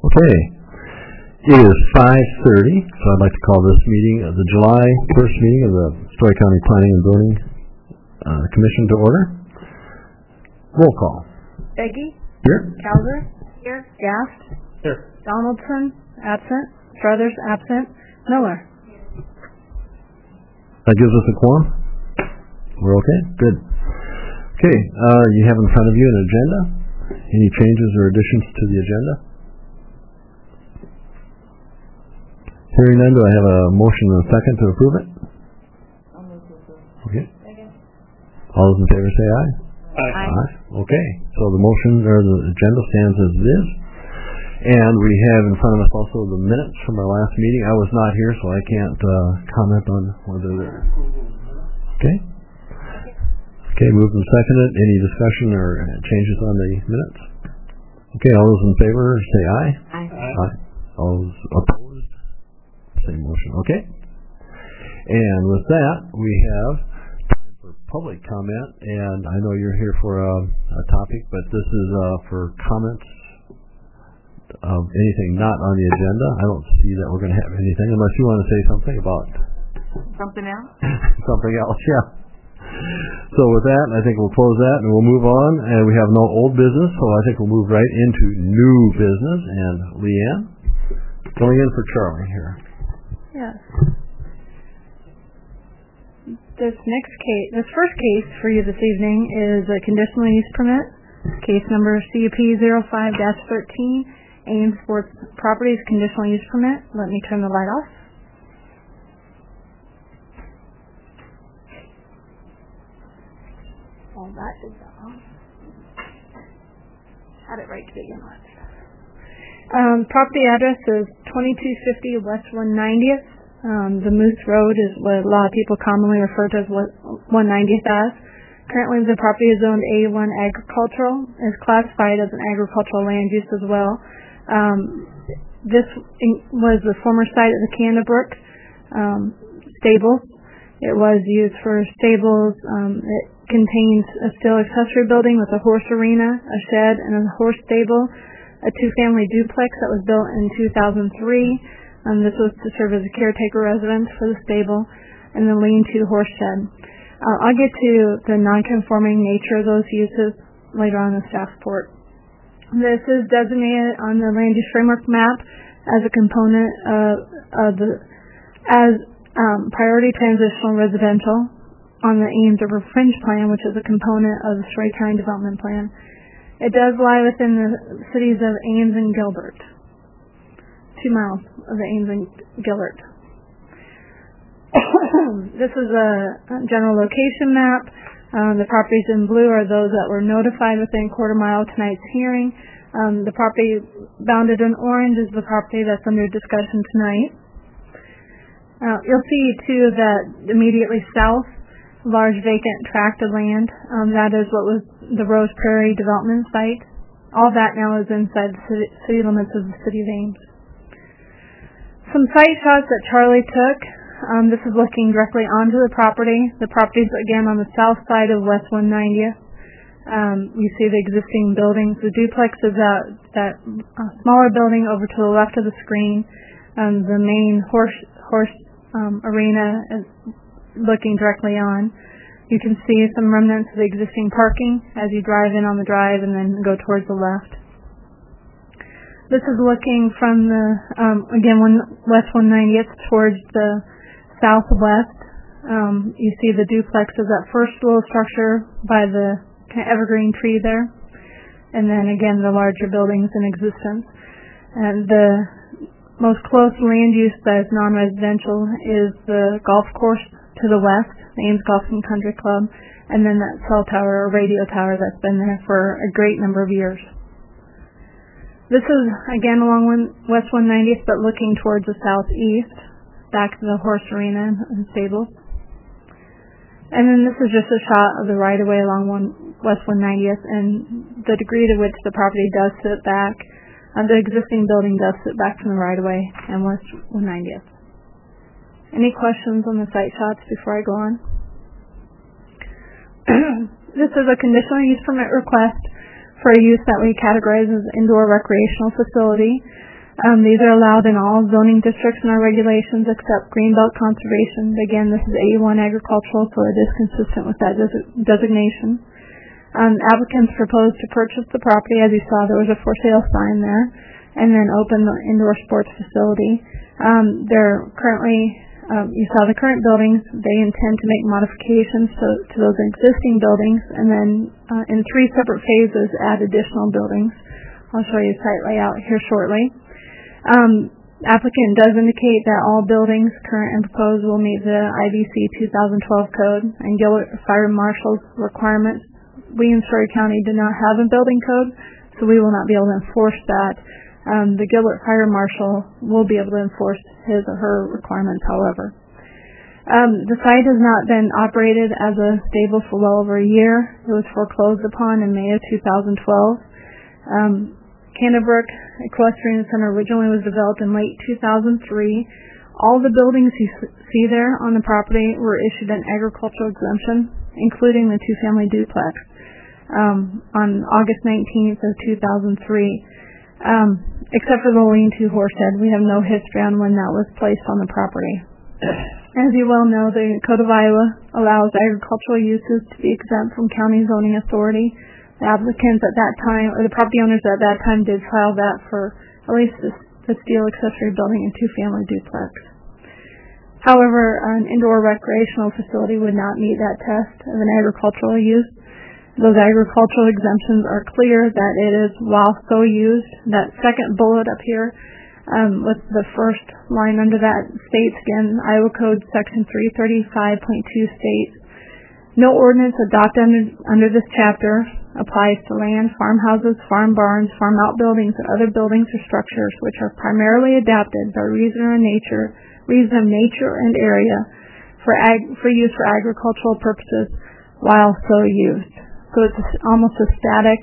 Okay, it is 5:30, so I'd like to call this meeting, the July 1st meeting of the Story County Planning and Zoning Commission to order. Roll call. Beggy? Here. Calder? Here. Gaft? Here. Donaldson? Absent. Struthers? Absent. Miller? That gives us a quorum? We're okay? Good. Okay, you have in front of you an agenda. Any changes or additions to the agenda? Hearing none, do I have a motion and a second to approve it? I'll move to approve. Okay. Second. All those in favor say aye. Aye. Okay, so the motion or the agenda stands as it is. And we have in front of us also the minutes from our last meeting. I was not here, so I can't comment on whether they're... Okay. Okay, moved and seconded. Any discussion or changes on the minutes? Okay, all those in favor say aye. Aye. All those opposed? Same motion. Okay. And with that, we have time for public comment. And I know you're here for a topic, but this is for comments of anything not on the agenda. I don't see that we're going to have anything unless you want to say something about Something else? something else. Yeah. So with that, I think we'll close that and we'll move on. And we have no old business, so I think we'll move right into new business. And Leanne, going in for Charlie here. Yes. This first case for you this evening is a conditional use permit, case number CUP 05-13, Ames Sports Properties conditional use permit. Let me turn the light off. Oh, that is on. Had it right to begin with. Property address is 2250 West 190th. The Moose Road is what a lot of people commonly refer to as 190th as. Currently, the property is zoned A1 agricultural, is classified as an agricultural land use as well. This was the former site of the Canada Brook stables. It was used for stables. It contains a steel accessory building with a horse arena, a shed, and a horse stable, a two-family duplex that was built in 2003. This was to serve as a caretaker residence for the stable, and the lean-to horse shed. I'll get to the non-conforming nature of those uses later on in the staff report. This is designated on the land use framework map as a component of priority transitional residential on the Ames River Fringe Plan, which is a component of the Story County Development Plan. It does lie within the cities of Ames and Gilbert, 2 miles of the Ames and Gilbert. This is a general location map. The properties in blue are those that were notified within a quarter mile of tonight's hearing. The property bounded in orange is the property that's under discussion tonight. You'll see, too, that immediately south, large vacant tract of land, that is what was the Rose Prairie development site. All that now is inside the city limits of the city of Ames. Some site shots that Charlie took. This is looking directly onto the property. The property is, again, on the south side of West 190th. You see the existing buildings. The duplex is that smaller building over to the left of the screen. The main horse arena is looking directly on. You can see some remnants of the existing parking as you drive in on the drive and then go towards the left. This is looking from the, again, West 190th towards the southwest. You see the duplex is that first little structure by the kind of evergreen tree there. And then, again, the larger buildings in existence. And the most close land use that is non-residential is the golf course to the west, the Ames Golf and Country Club, and then that cell tower or radio tower that's been there for a great number of years. This is, again, along West 190th, but looking towards the southeast, back to the horse arena and stables. And then this is just a shot of the right-of-way along West 190th and the degree to which the property does sit back. The existing building does sit back from the right-of-way and West 190th. Any questions on the site shots before I go on? This is a conditional use permit request for a use that we categorize as indoor recreational facility. These are allowed in all zoning districts in our regulations except Greenbelt Conservation. Again, this is A1 agricultural, so it is consistent with that designation. Applicants propose to purchase the property. As you saw, there was a for sale sign there, and then open the indoor sports facility. They're currently, you saw the current buildings. They intend to make modifications to those existing buildings, and then in 3 separate phases add additional buildings. I'll show you site layout here shortly. Applicant does indicate that all buildings, current and proposed, will meet the IBC 2012 code and Gillett Fire Marshal's requirements. We in Story County do not have a building code, so we will not be able to enforce that. The Gillett Fire Marshal will be able to enforce his or her requirements, however. The site has not been operated as a stable for well over a year. It was foreclosed upon in May of 2012. Canterbrook Equestrian Center originally was developed in late 2003. All the buildings you see there on the property were issued an agricultural exemption, including the 2-family duplex, on August 19th of 2003. Except for the lean-to horsehead, we have no history on when that was placed on the property. As you well know, the Code of Iowa allows agricultural uses to be exempt from county zoning authority. The applicants at that time, or the property owners at that time, did file that for at least the steel accessory building and 2-family duplex. However, an indoor recreational facility would not meet that test of an agricultural use. Those agricultural exemptions are clear that it is while so used. That second bullet up here, with the first line under that, states again, Iowa Code Section 335.2 states, no ordinance adopted under this chapter applies to land, farmhouses, farm barns, farm outbuildings, or other buildings or structures which are primarily adapted by reason of nature and area for use for agricultural purposes while so used. So it's almost a static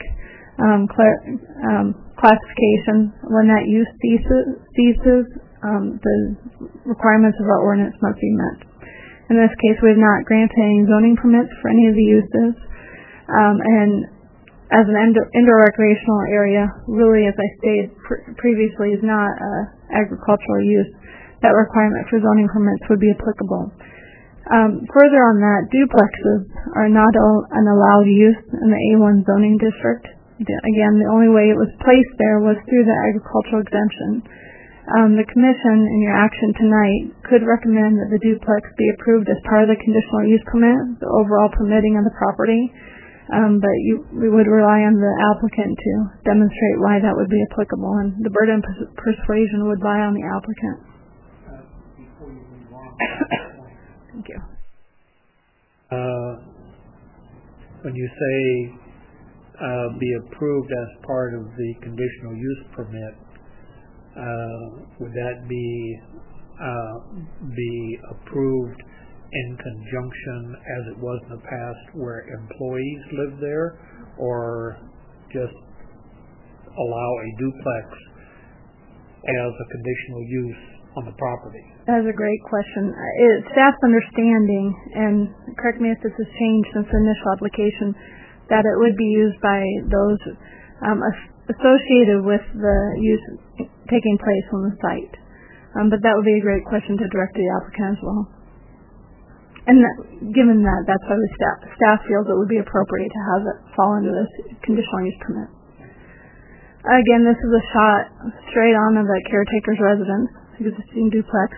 classification. When that use ceases, the requirements of our ordinance must be met. In this case, we have not granted any zoning permits for any of the uses. And as an indoor recreational area, really, as I stated previously, is not agricultural use. That requirement for zoning permits would be applicable. Further on that, duplexes are not an allowed use in the A1 zoning district. Again, the only way it was placed there was through the agricultural exemption. The Commission, in your action tonight, could recommend that the duplex be approved as part of the conditional use permit, the overall permitting of the property, but we would rely on the applicant to demonstrate why that would be applicable, and the burden of persuasion would lie on the applicant. Before you move on, Thank you. when you say be approved as part of the conditional use permit, would that be approved in conjunction as it was in the past where employees lived there, or just allow a duplex as a conditional use on the property? That's a great question. Staff's understanding, and correct me if this has changed since the initial application, that it would be used by those associated with the use taking place on the site. But that would be a great question to direct to the applicant as well. And given that, that's why the staff feels it would be appropriate to have it fall under this conditional use permit. Again, this is a shot straight on of the caretaker's residence, existing duplex.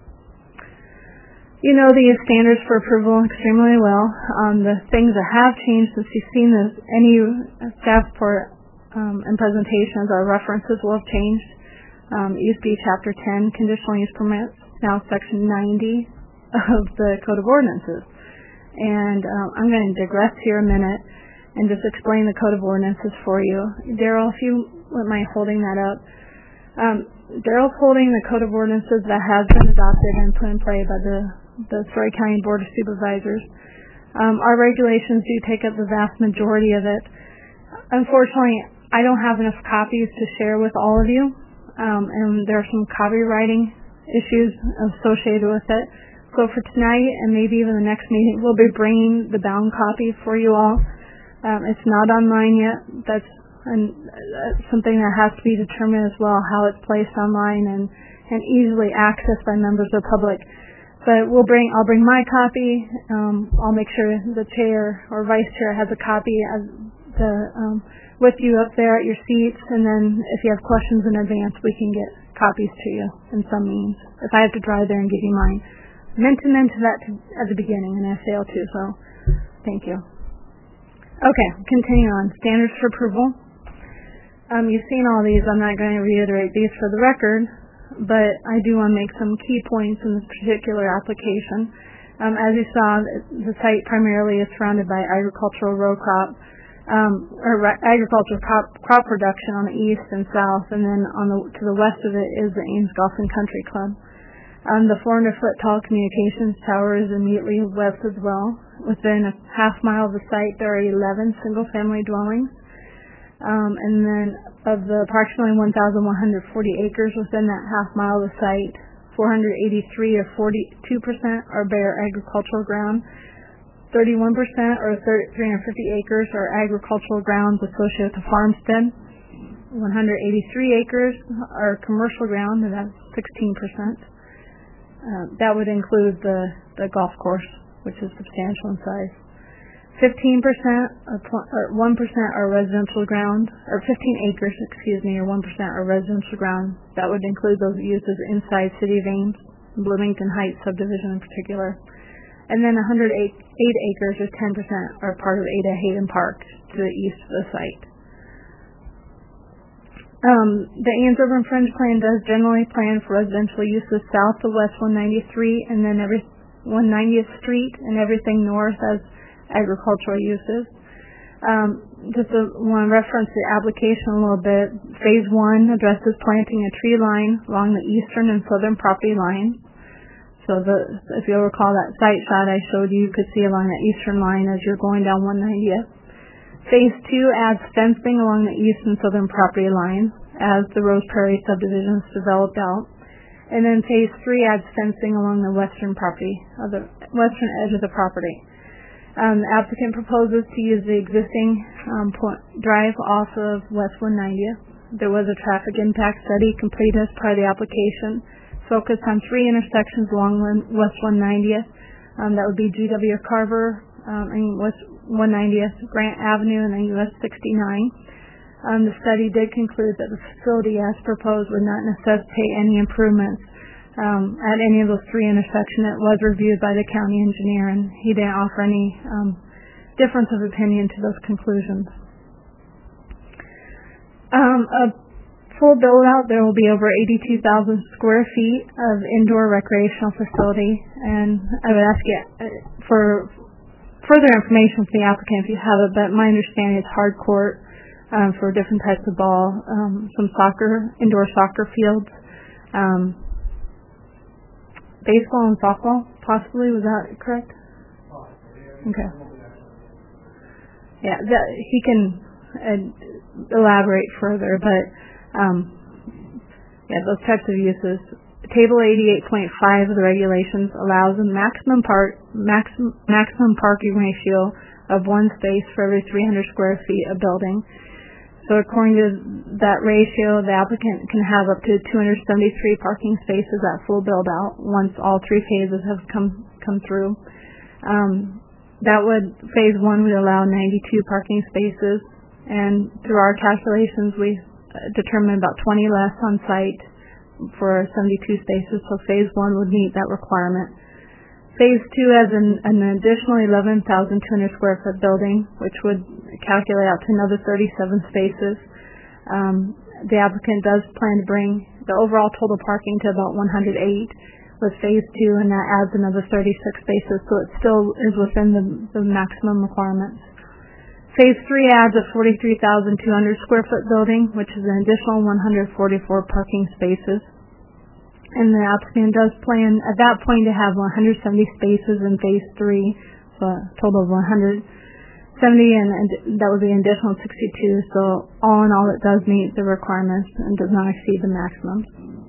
You know the standards for approval extremely well. The things that have changed since you've seen this, any staff report and presentations or references will have changed. It used to be Chapter 10, Conditional Use Permits, now Section 90 of the Code of Ordinances. And I'm going to digress here a minute and just explain the Code of Ordinances for you. Daryl, if you wouldn't mind holding that up. Daryl's holding the Code of Ordinances that has been adopted and put in play by the Story County Board of Supervisors. Our regulations do take up the vast majority of it. Unfortunately, I don't have enough copies to share with all of you, and there are some copywriting issues associated with it. So for tonight and maybe even the next meeting, we'll be bringing the bound copy for you all. It's not online yet. That's and something that has to be determined as well, how it's placed online and easily accessed by members of the public. But I'll bring my copy. I'll make sure the chair or vice chair has a copy with you up there at your seats, and then if you have questions in advance, we can get copies to you in some means. If I have to drive there and give you mine. I meant to mention that at the beginning, and I failed to, so thank you. Okay, continue on. Standards for approval. You've seen all these. I'm not going to reiterate these for the record, but I do want to make some key points in this particular application. As you saw, the site primarily is surrounded by agricultural row crop, agricultural crop production on the east and south, and then to the west of it is the Ames Golf and Country Club. The 400-foot tall communications tower is immediately west as well. Within a half mile of the site, there are 11 single-family dwellings. And then of the approximately 1,140 acres within that half mile of the site, 483 or 42% are bare agricultural ground. 31% or 350 acres are agricultural grounds associated with a farmstead. 183 acres are commercial ground, and that's 16%. That would include the golf course, which is substantial in size. 15% or 1% are residential ground, or 15 acres, or 1% are residential ground. That would include those uses inside City of Ames, Bloomington Heights subdivision in particular. And then 108 acres, or 10%, are part of Ada Hayden Park to the east of the site. The Ames Urban Fringe Plan does generally plan for residential uses south of West 193 and then 190th Street and everything north as agricultural uses. Just want to reference the application a little bit. Phase 1 addresses planting a tree line along the eastern and southern property lines. So if you'll recall that site shot I showed you, you could see along the eastern line as you're going down 190th. Phase 2 adds fencing along the east and southern property lines as the Rose Prairie subdivision is developed out. And then Phase 3 adds fencing along the western edge of the property. The applicant proposes to use the existing drive off of West 190th. There was a traffic impact study completed as part of the application, focused on 3 intersections along West 190th. That would be G.W. Carver and West 190th, Grant Avenue, and then US 69. The study did conclude that the facility as proposed would not necessitate any improvements at any of those 3 intersections. It was reviewed by the county engineer, and he didn't offer any difference of opinion to those conclusions. A full build-out, there will be over 82,000 square feet of indoor recreational facility, and I would ask you for further information from the applicant if you have it, but my understanding is hard court for different types of ball, some indoor soccer fields, baseball and softball, possibly. Was that correct? Okay. Yeah, he can elaborate further, but those types of uses. Table 88.5 of the regulations allows a maximum parking ratio of 1 space for every 300 square feet of building. So according to that ratio, the applicant can have up to 273 parking spaces at full build-out once all 3 phases have come through. Phase 1 would allow 92 parking spaces, and through our calculations, we determined about 20 less on site for 72 spaces, so Phase 1 would meet that requirement. Phase 2 has an additional 11,200 square foot building, which would calculate out to another 37 spaces. The applicant does plan to bring the overall total parking to about 108 with Phase 2, and that adds another 36 spaces, so it still is within the maximum requirements. Phase 3 adds a 43,200 square foot building, which is an additional 144 parking spaces. And the applicant does plan at that point to have 170 spaces in Phase 3, so a total of 170, and that would be an additional 62. So all in all, it does meet the requirements and does not exceed the maximums.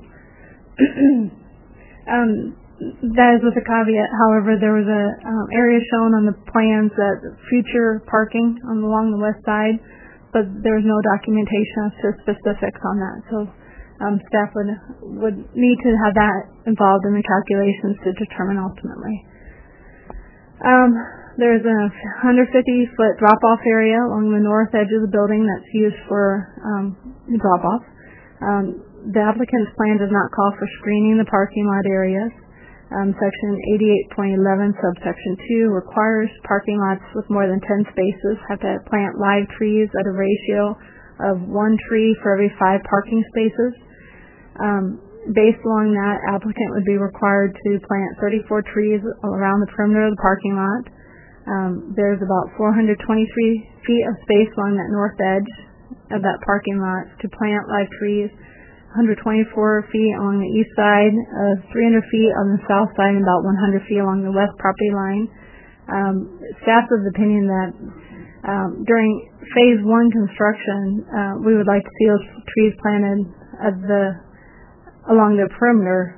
That is with a caveat. However, there was a area shown on the plans that future parking along the west side but there was no documentation as to specifics on that. So staff would need to have that involved in the calculations to determine ultimately. There's a 150-foot drop-off area along the north edge of the building that's used for drop-off. The applicant's plan does not call for screening the parking lot areas. Section 88.11 subsection 2 requires parking lots with more than 10 spaces have to plant live trees at a ratio of 1 tree for every 5 parking spaces. Based along that, applicant would be required to plant 34 trees around the perimeter of the parking lot. There's about 423 feet of space along that north edge of that parking lot to plant live trees, 124 feet along the east side, 300 feet on the south side, and about 100 feet along the west property line. Staff is of the opinion that during phase 1 construction, we would like to see those trees planted along the perimeter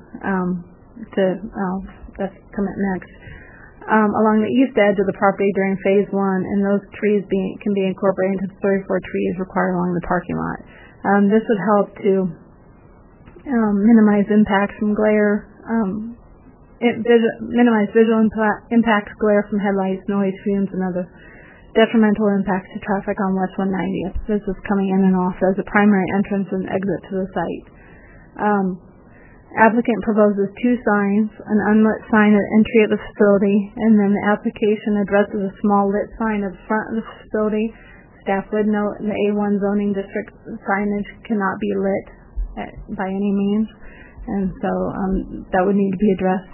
that's coming next. Along the east edge of the property during phase 1, and those trees can be incorporated into the 34 trees required along the parking lot. This would help to minimize impacts from glare, minimize visual impacts, glare from headlights, noise, fumes, and other detrimental impacts to traffic on West 190th. This is coming in and off as a primary entrance and exit to the site. Applicant proposes 2 signs, an unlit sign at entry of the facility, and then the application addresses a small lit sign at the front of the facility. Staff would note the A1 zoning district signage cannot be lit by any means, and so that would need to be addressed.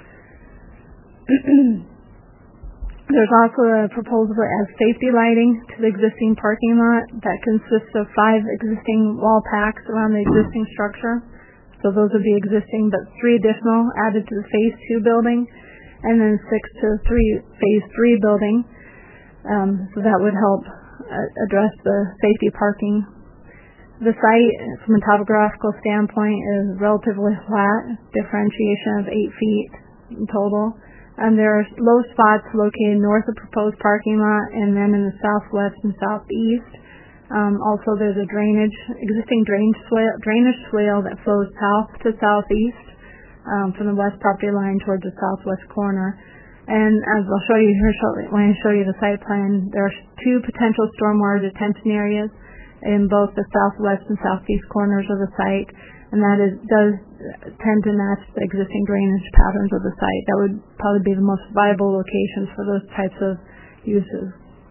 There's also a proposal to add safety lighting to the existing parking lot that consists of 5 existing wall packs around the existing structure. So those would be existing, but 3 additional added to the phase 2 building, and then 6 to phase 3 building. So that would help address the safety parking. The site, from a topographical standpoint, is relatively flat, differentiation of 8 feet in total. There are low spots located north of proposed parking lot, and then in the southwest and southeast. Also, there's a existing drainage swale that flows south to southeast from the west property line towards the southwest corner. And as I'll show you here shortly, when I show you the site plan, there are 2 potential stormwater detention areas in both the southwest and southeast corners of the site, and that does tend to match the existing drainage patterns of the site. That would probably be the most viable locations for those types of uses.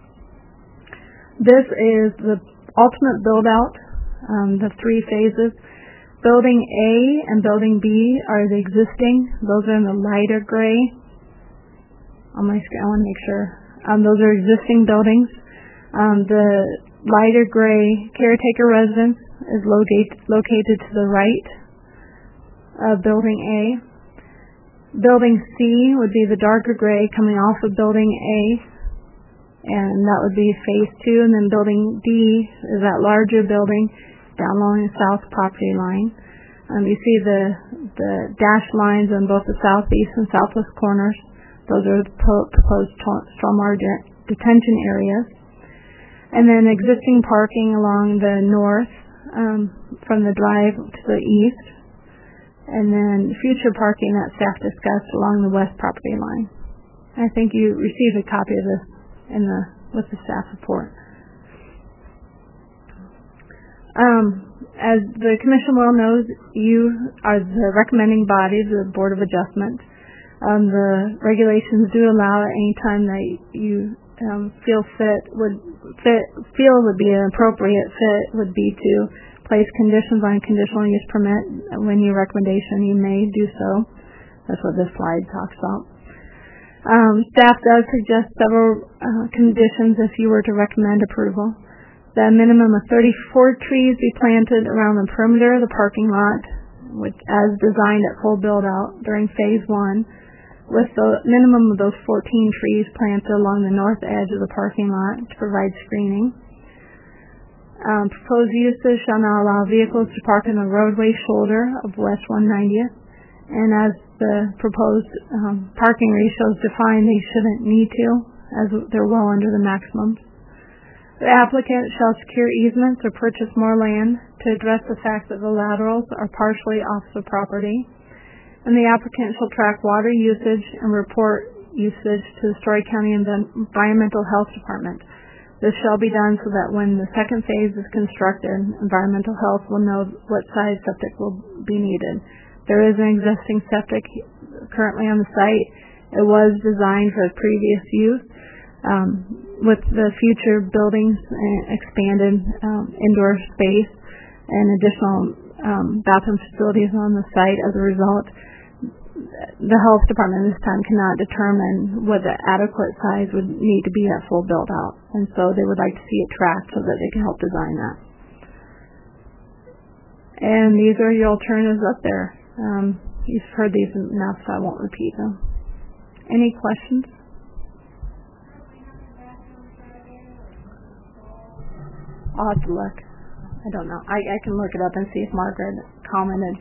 This is the ultimate build-out, the 3 phases. Building A and Building B are the existing. Those are in the lighter gray. On my screen, I want to make sure. Those are existing buildings. The lighter gray caretaker residence is located to the right of Building A. Building C would be the darker gray coming off of Building A, and that would be phase 2, and then Building D is that larger building down along the south property line. You see the dashed lines on both the southeast and southwest corners. Those are the proposed stormwater detention areas. And then existing parking along the north from the drive to the east, and then future parking that staff discussed along the west property line. I think you received a copy of this with the staff report. As the Commission well knows, you are the recommending body, the Board of Adjustment. The regulations do allow at any time that you feel would be an appropriate fit would be to place conditions on a conditional use permit. When your recommendation, you may do so. That's what this slide talks about. Staff does suggest several conditions if you were to recommend approval. The minimum of 34 trees be planted around the perimeter of the parking lot, which as designed at full build-out during phase 1, with the minimum of those 14 trees planted along the north edge of the parking lot to provide screening. Proposed uses shall not allow vehicles to park in the roadway shoulder of West 190th, and as the proposed parking ratios define, they shouldn't need to, as they're well under the maximums. The applicant shall secure easements or purchase more land to address the fact that the laterals are partially off the property, and the applicant shall track water usage and report usage to the Story County Environmental Health Department. This shall be done so that when the second phase is constructed, environmental health will know what size septic will be needed. There is an existing septic currently on the site. It was designed for previous use. With the future buildings and expanded indoor space and additional bathroom facilities on the site as a result, the health department this time cannot determine what the adequate size would need to be at full build out, and so they would like to see it tracked so that they can help design that. And these are your alternatives up there. You've heard these enough, so I won't repeat them. Any questions? I'll have to look. I don't know. I can look it up and see if Margaret commented.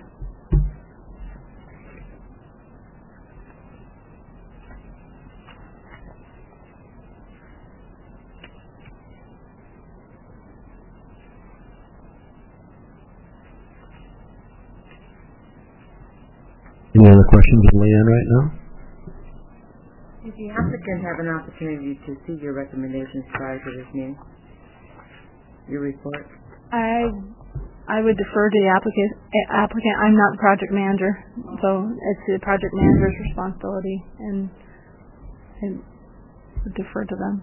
Any other questions of Leanne right now? Did the applicant have an opportunity to see your recommendations prior to this meeting? Your report? I would defer to the applicant. I'm not the project manager, so it's the project manager's responsibility, and I would defer to them.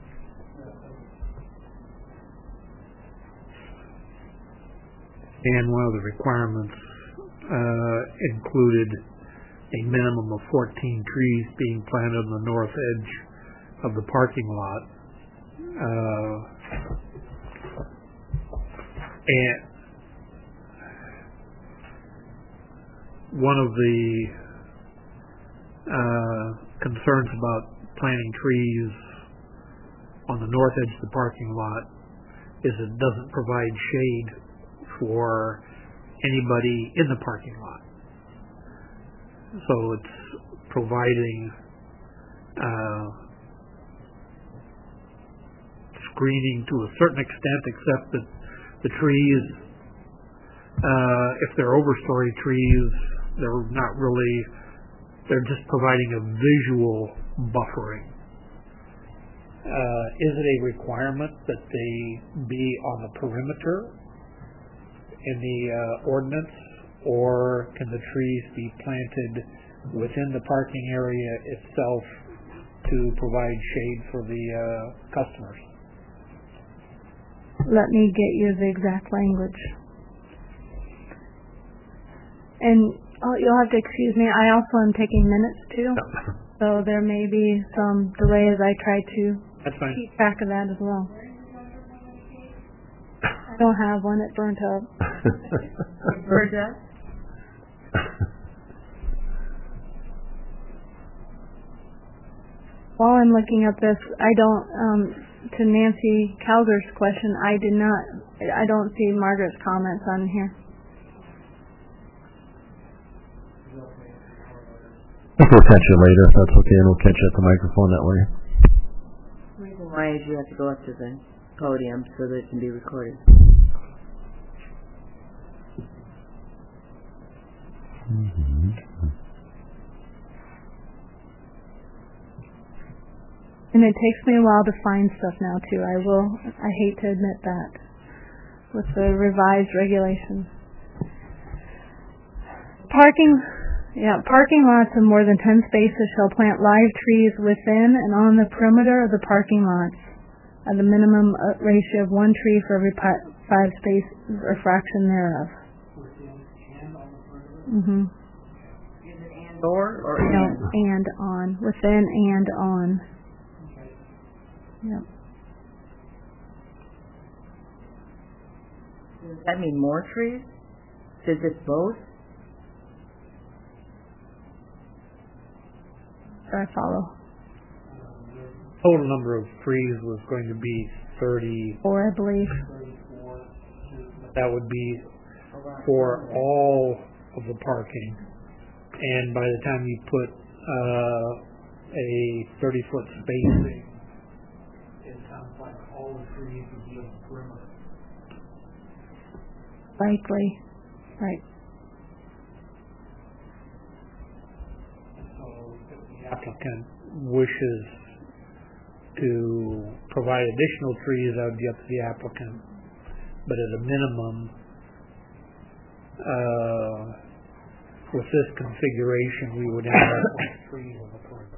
And one of the requirements included a minimum of 14 trees being planted on the north edge of the parking lot. And one of the concerns about planting trees on the north edge of the parking lot is it doesn't provide shade for anybody in the parking lot. So it's providing screening to a certain extent, except that the trees, if they're overstory trees, they're just providing a visual buffering. Is it a requirement that they be on the perimeter in the ordinance, or can the trees be planted within the parking area itself to provide shade for the customers? Let me get you the exact language. And you'll have to excuse me, I also am taking minutes too, so there may be some delay as I try to keep track of that as well. I don't have one, it burnt up. Burnt up? While I'm looking at this, I don't, to Nancy Calder's question, I don't see Margaret's comments on here. I think we'll catch you later if that's okay, and we'll catch you at the microphone that way. The reason why is you have to go up to the podium so that it can be recorded. Mm-hmm. And it takes me a while to find stuff now too. I hate to admit that with the revised regulations. Parking lots of more than 10 spaces shall plant live trees within and on the perimeter of the parking lots at the minimum ratio of 1 tree for every 5 spaces or fraction thereof. Within and on the perimeter? Mm-hmm. Is it and or no, and on. Within and on. Okay. Yep. Does that mean more trees? Is it both? I follow. The total number of trees was going to be 34, I believe. 34. That would be for all of the parking. And by the time you put a 30-foot spacing, it sounds like all the trees would be on the perimeter. Likely, right. So if the applicant wishes to provide additional trees, that would be up to the applicant. But at a minimum, with this configuration, we would end up with trees on the perimeter.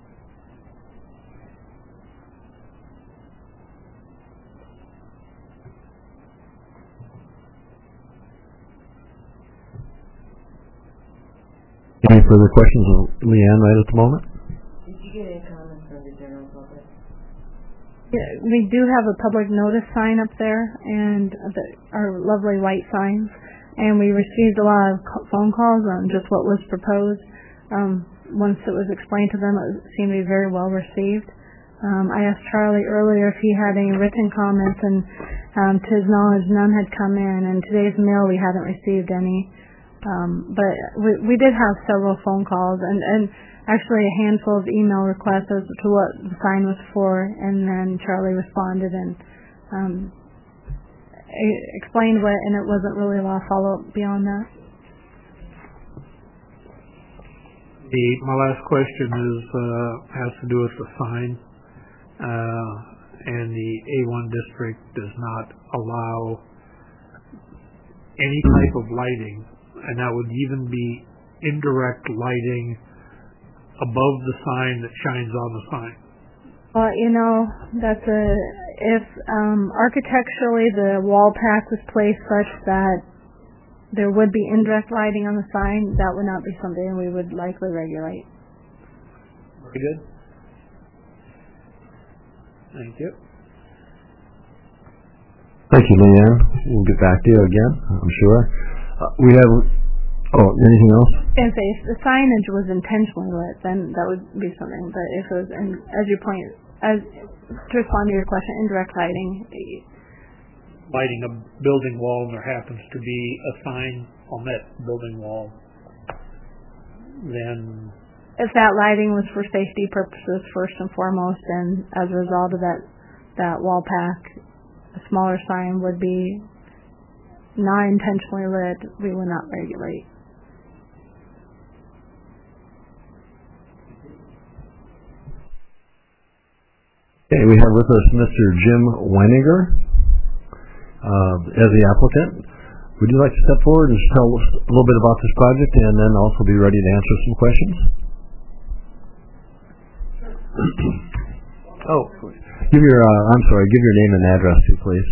Any further questions of Leanne right at the moment? Did you get any comments from the general public? Yeah, we do have a public notice sign up there, and our lovely white signs, and we received a lot of phone calls on just what was proposed. Once it was explained to them, it seemed to be very well received. I asked Charlie earlier if he had any written comments, and to his knowledge, none had come in. And today's mail, we haven't received any. But we did have several phone calls and actually a handful of email requests as to what the sign was for, and then Charlie responded and explained what, and it wasn't really a lot of follow-up beyond that. My last question has to do with the sign, and the A1 district does not allow any type of lighting, and that would even be indirect lighting above the sign that shines on the sign. Well, if architecturally the wall pack was placed such that there would be indirect lighting on the sign, that would not be something we would likely regulate. Very good. Thank you. Thank you, Leanne. We'll get back to you again, I'm sure. Anything else? And say if the signage was intentionally lit, then that would be something. But if it was, as you point, to respond to your question, indirect lighting. Lighting a building wall, and there happens to be a sign on that building wall, then if that lighting was for safety purposes first and foremost, and as a result of that wall pack, a smaller sign would be not intentionally lit, we would not regulate. Okay, we have with us Mr. Jim Weininger as the applicant. Would you like to step forward and tell us a little bit about this project, and then also be ready to answer some questions? Give your name and address too, please.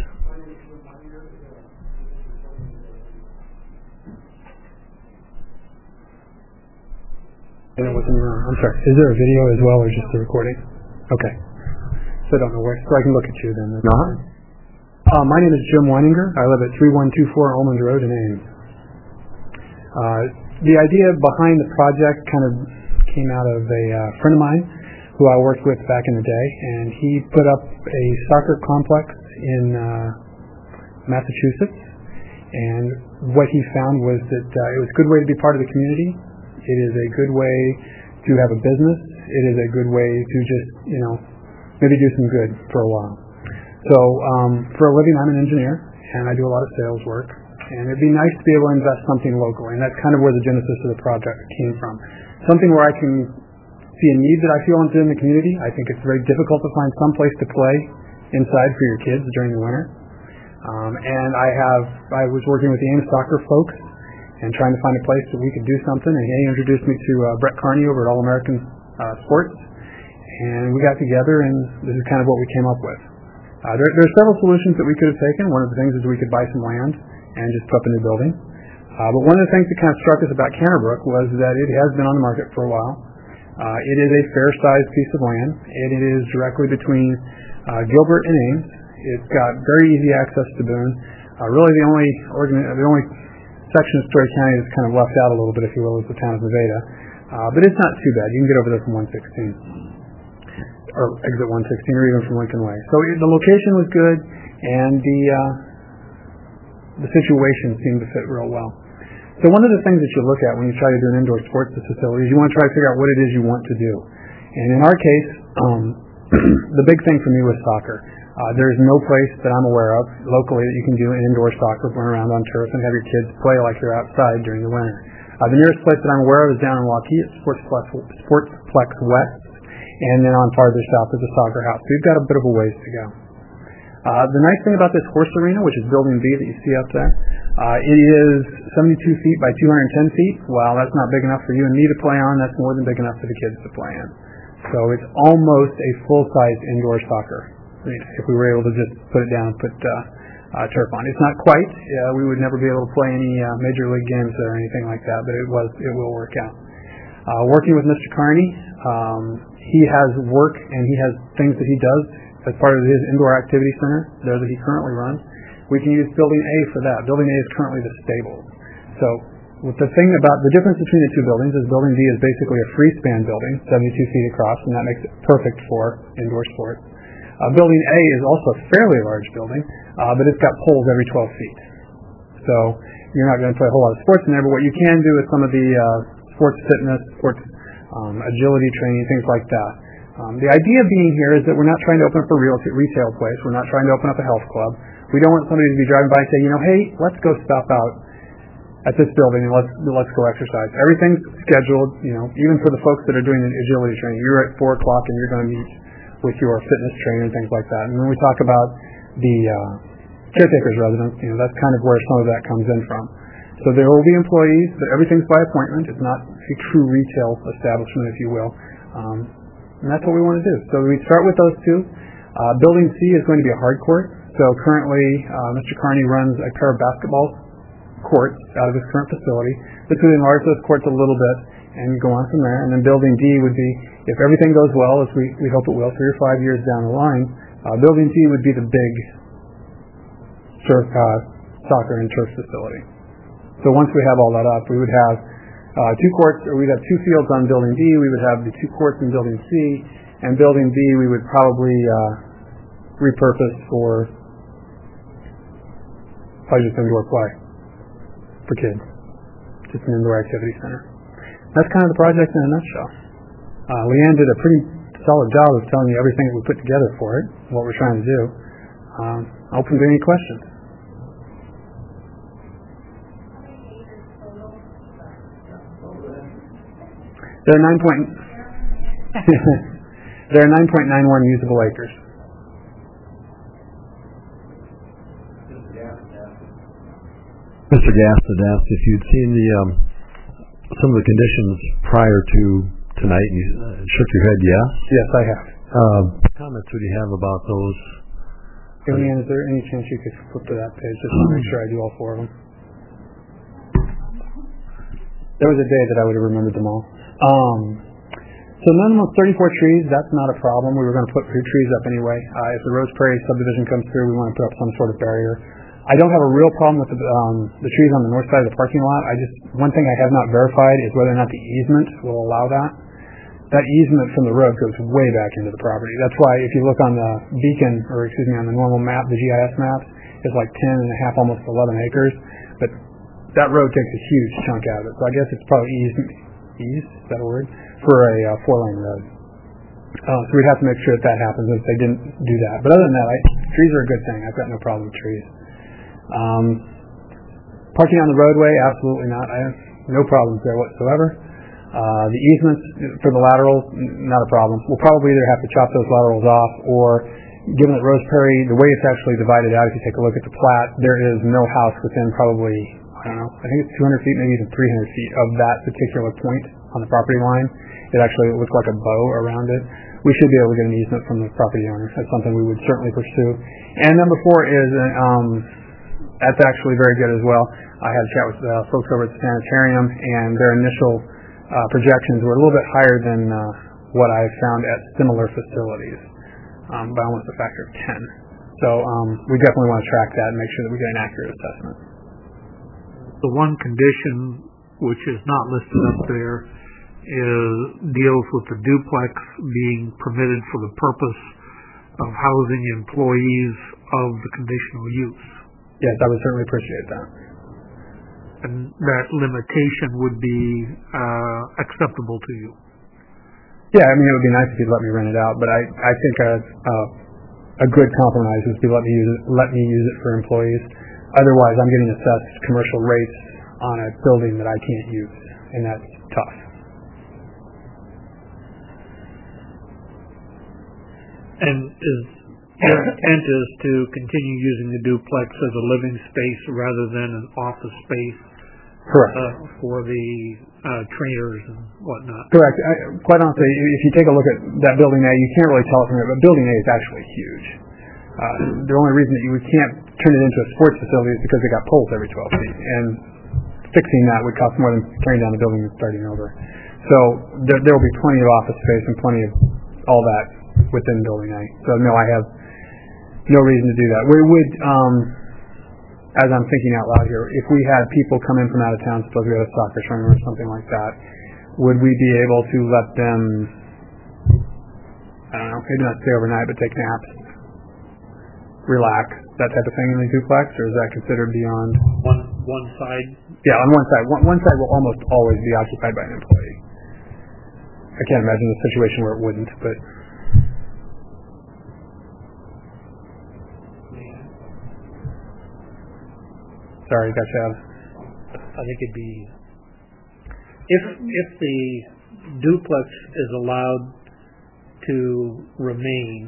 I'm sorry. Is there a video as well, or just the recording? Okay. So I don't know where. So I can look at you then. My name is Jim Weininger. I live at 3124 Almond Road in Ames. The idea behind the project kind of came out of a friend of mine who I worked with back in the day, and he put up a soccer complex in Massachusetts, and what he found was that it was a good way to be part of the community. It is a good way to have a business. It is a good way to just, maybe do some good for a while. So for a living, I'm an engineer, and I do a lot of sales work, and it'd be nice to be able to invest something locally, and that's kind of where the genesis of the project came from. Something where I can see a need that I feel in the community. I think it's very difficult to find some place to play inside for your kids during the winter. And I was working with the Ames soccer folks and trying to find a place that we could do something, and he introduced me to Brett Carney over at All American Sports, and we got together, and this is kind of what we came up with. There are several solutions that we could have taken. One of the things is we could buy some land and just put up a new building. But one of the things that kind of struck us about Canterbrook was that it has been on the market for a while. It is a fair-sized piece of land. It is directly between Gilbert and Ames. It's got very easy access to Boone. Really, the only section of Story County that's kind of left out a little bit, if you will, is the town of Nevada. But it's not too bad. You can get over there from 116. Or exit 116, or even from Lincoln Way. So the location was good, and the situation seemed to fit real well. So one of the things that you look at when you try to do an indoor sports facility is you want to try to figure out what it is you want to do. And in our case, The big thing for me was soccer. There's no place that I'm aware of locally that you can do an indoor soccer, run around on turf and have your kids play like they're outside during the winter. The nearest place that I'm aware of is down in Waukee at Sportsplex West, and then on farther south is the soccer house. So we've got a bit of a ways to go. The nice thing about this horse arena, which is Building B that you see up there, it is 72 feet by 210 feet. While that's not big enough for you and me to play on, that's more than big enough for the kids to play in. So it's almost a full-size indoor soccer arena if we were able to just put it down and put turf on. It's not quite. We would never be able to play any major league games or anything like that, but it will work out. Working with Mr. Carney, he has work and he has things that he does as part of his indoor activity center there that he currently runs. We can use Building A for that. Building A is currently the stables. So the thing about the difference between the two buildings is Building B is basically a free span building, 72 feet across, and that makes it perfect for indoor sports. Building A is also a fairly large building, but it's got poles every 12 feet. So you're not going to play a whole lot of sports in there, but what you can do is some of the sports fitness, sports agility training, things like that. The idea being here is that we're not trying to open up a retail place. We're not trying to open up a health club. We don't want somebody to be driving by and say, hey, let's go stop out at this building and let's go exercise. Everything's scheduled, even for the folks that are doing the agility training. You're at 4 o'clock and you're going to meet with your fitness trainer and things like that. And when we talk about the caretaker's residence, that's kind of where some of that comes in from. So there will be employees, but everything's by appointment. It's not a true retail establishment, if you will. And that's what we want to do. So we start with those two. Building C is going to be a hard court. So currently, Mr. Carney runs a pair of basketball courts out of his current facility. This would enlarge those courts a little bit and go on from there. And then Building D would be, if everything goes well, as we hope it will, 3 or 5 years down the line, Building D would be the big soccer and turf facility. So once we have all that up, we would have 2 courts, or we'd have 2 fields on Building D. We would have the 2 courts in Building C, and Building D we would probably repurpose for just indoor play for kids, just an indoor activity center. That's kind of the project in a nutshell. Leanne did a pretty solid job of telling you everything that we put together for it, what we're trying to do. Open to any questions. There are 9.91 usable acres. Mr. Gast had asked if you'd seen some of the conditions prior to tonight, and you shook your head yes. Yes, I have. What comments would you have about those? Leanne, is there any chance you could flip to that page just to make sure I do all 4 of them? There was a day that I would have remembered them all. So minimum of 34 trees, that's not a problem. We were going to put trees up anyway. If the Rose Prairie subdivision comes through, we want to put up some sort of barrier. I don't have a real problem with the trees on the north side of the parking lot. One thing I have not verified is whether or not the easement will allow that. That easement from the road goes way back into the property. That's why if you look on the beacon, on the normal map, the GIS maps, it's like 10 and a half, almost 11 acres. But that road takes a huge chunk out of it. So I guess it's probably eased, is that a word? For a 4-lane road. So we'd have to make sure that happens if they didn't do that. But other than that, trees are a good thing. I've got no problem with trees. Parking on the roadway, absolutely not. I have no problems there whatsoever. The easements for the laterals, not a problem. We'll probably either have to chop those laterals off, or given that Rose Prairie, the way it's actually divided out, if you take a look at the plat, there is no house within probably, I think it's 200 feet, maybe even 300 feet of that particular point on the property line. It actually looks like a bow around it. We should be able to get an easement from the property owner. That's something we would certainly pursue. And number 4 is, that's actually very good as well. I had a chat with folks over at the sanitarium, and their initial projections were a little bit higher than what I found at similar facilities, by almost a factor of 10. So we definitely want to track that and make sure that we get an accurate assessment. The one condition which is not listed up there deals with the duplex being permitted for the purpose of housing employees of the conditional use. Yes, I would certainly appreciate that. And that limitation would be acceptable to you. Yeah, I mean, it would be nice if you'd let me rent it out, but I think a good compromise is to let me use it for employees. Otherwise, I'm getting assessed commercial rates on a building that I can't use, and that's tough. And your intent is to continue using the duplex as a living space rather than an office space? Correct. For the trainers and whatnot. Correct. Quite honestly, if you take a look at that building A, you can't really tell it from here, but building A is actually huge. The only reason that you can't turn it into a sports facility is because they got poles every 12 feet, and fixing that would cost more than tearing down the building and starting over. So there will be plenty of office space and plenty of all that within building A. So no, I have no reason to do that. We would, as I'm thinking out loud here, if we had people come in from out of town, suppose we had a soccer tournament or something like that, would we be able to let them, I don't know, maybe not stay overnight, but take naps, relax, that type of thing in the duplex, or is that considered beyond? One side? Yeah, on one side. One side will almost always be occupied by an employee. I can't imagine a situation where it wouldn't, but... Sorry, gotcha. I think it'd be if the duplex is allowed to remain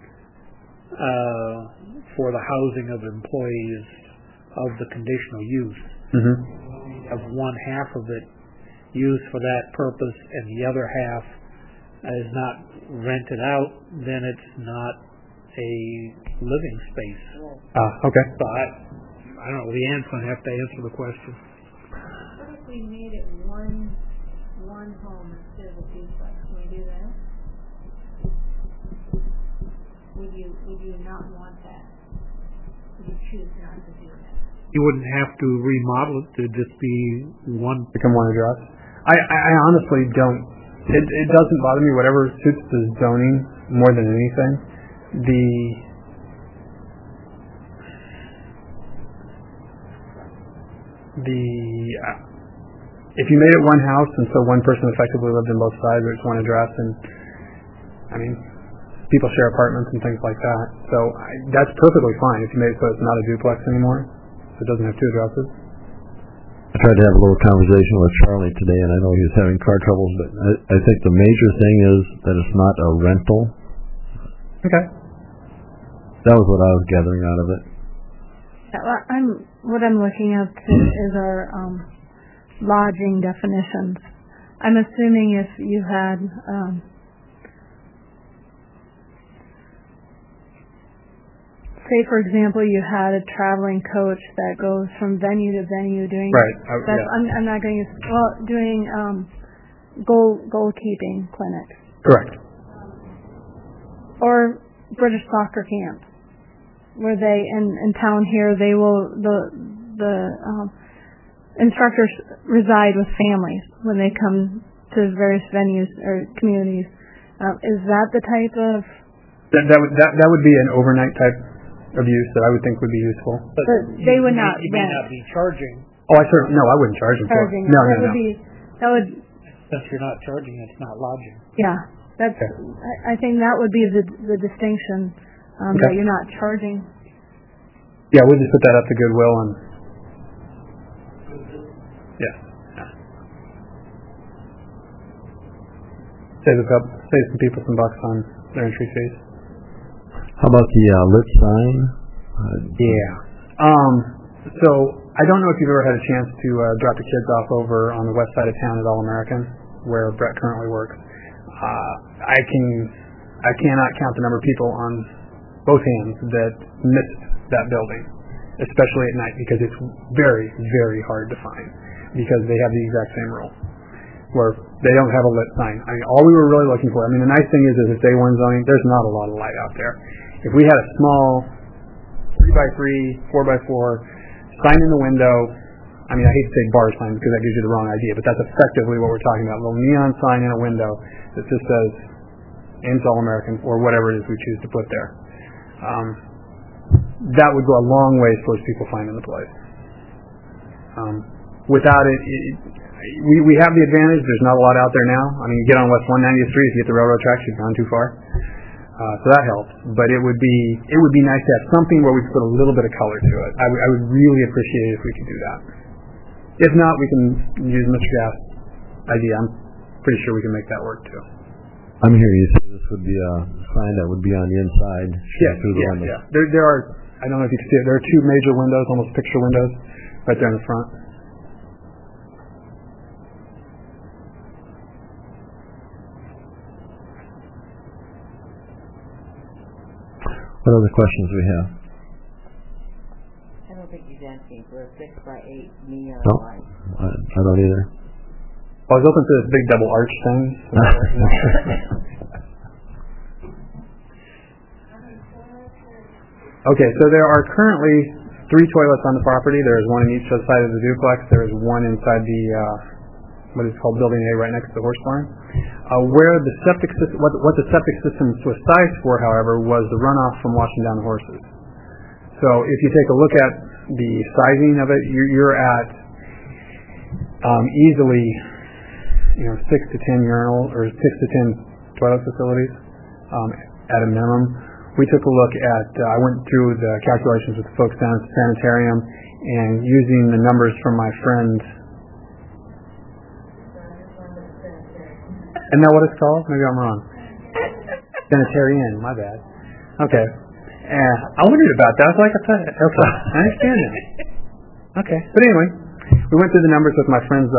for the housing of employees of the conditional use, of one half of it used for that purpose and the other half is not rented out, then it's not a living space. Okay. So I don't know. Leanne's going to have to answer the question. What if we made it one home instead of a duplex? Can we do that? Would you not want that? Would you choose not to do that? You wouldn't have to remodel it to just be one. Become one address. I honestly don't. It doesn't bother me. Whatever suits the zoning more than anything. If you made it one house and so one person effectively lived in both sides, or it's one address, and I mean, people share apartments and things like that. So that's perfectly fine if you made it so it's not a duplex anymore. So it doesn't have two addresses. I tried to have a little conversation with Charlie today, and I know he was having car troubles, but I think the major thing is that it's not a rental. Okay. That was what I was gathering out of it. What I'm looking at is our lodging definitions. I'm assuming if you had say, for example, you had a traveling coach that goes from venue to venue doing right. Yeah. I'm not going to doing goalkeeping clinics. Correct. Or British soccer camp, where they in town here they will the instructors reside with families when they come to various venues or communities. Is that the type of that would be an overnight type of use that I would think would be useful. But they would not. You may not be charging. Oh, I wouldn't charge them for it. No. That would. Since you're not charging, it's not lodging. Yeah, that's. Okay. I think that would be the distinction that you're not charging. Yeah, we'll just put that up to Goodwill and. Yeah. Save some people some bucks on their entry fees. How about the lit sign? So I don't know if you've ever had a chance to drop the kids off over on the west side of town at All American, where Brett currently works. I cannot count the number of people on both hands that missed that building, especially at night, because it's very, very hard to find, because they have the exact same rule, where they don't have a lit sign. I mean, all we were really looking for, the nice thing is if day one zoning, there's not a lot of light out there. If we had a small 3x3, 4x4 sign in the window, I hate to say bar sign because that gives you the wrong idea, but that's effectively what we're talking about, a little neon sign in a window that just says Ames All American, or whatever it is we choose to put there. That would go a long way towards people finding the place. Without it, we have the advantage. There's not a lot out there now. I mean, you get on West 190th Street, if you get the railroad tracks, you've gone too far. So that helps. But it would be nice to have something where we could put a little bit of color to it. I would really appreciate it if we could do that. If not, we can use Mr. Gass' idea. I'm pretty sure we can make that work too. I'm hearing you say this would be a sign that would be on the inside. Yeah. There are, I don't know if you can see it, there are two major windows, almost picture windows, right there in the front. What other questions we have? I don't think he's asking for a 6x8 neon No, light. I don't either. I was open to this big double arch thing. Okay, so there are currently 3 toilets on the property. There is one on each side of the duplex. There is one inside the what is called Building A, right next to the horse barn. Where the septic system, what the septic system was sized for, however, was the runoff from washing down the horses. So if you take a look at the sizing of it, you're at easily 6 to 10 urinal or 6 to 10 toilet facilities at a minimum. We took a look at, I went through the calculations with the folks down at the sanitarium, and using the numbers from my friend. Isn't that what it's called? Maybe I'm wrong. Sanitarian, my bad. Okay. I wondered about that. I was like, okay, I understand that. Okay. But anyway, we went through the numbers with my friend's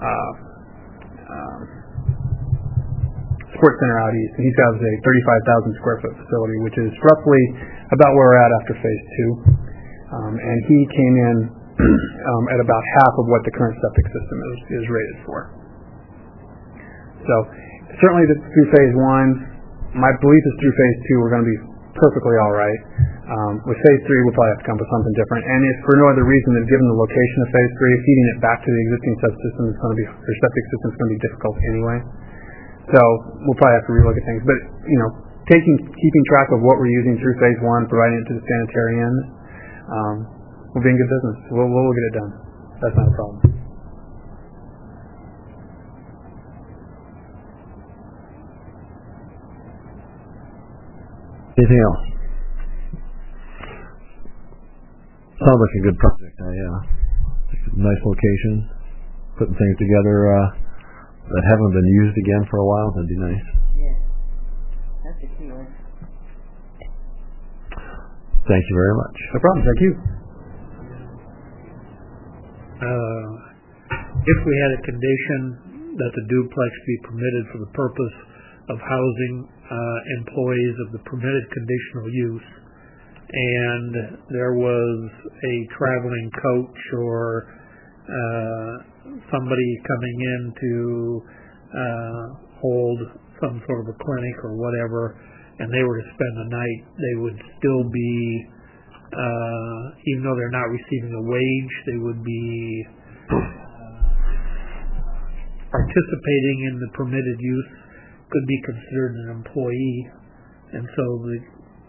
sports center out east, and he's got a 35,000 square foot facility, which is roughly about where we're at after phase 2. And he came in at about half of what the current septic system is rated for. So certainly through phase 1, my belief is through phase 2 we're going to be perfectly all right. With phase 3 we'll probably have to come up with something different. And if for no other reason than given the location of phase 3, feeding it back to the existing septic system is going to be, or septic system is going to be difficult anyway. So we'll probably have to relook at things. But keeping track of what we're using through phase 1, providing it to the sanitarian, we'll be in good business. We'll get it done. That's not a problem. Anything else? Sounds like a good project. Nice location. Putting things together that haven't been used again for a while. That'd be nice. Yeah. That's a key one. Thank you very much. No problem. Thank you. If we had a condition that the duplex be permitted for the purpose of housing employees of the permitted conditional use, and there was a traveling coach or somebody coming in to hold some sort of a clinic or whatever, and they were to spend the night, they would still be, even though they're not receiving a wage, they would be participating in the permitted use, could be considered an employee, and so the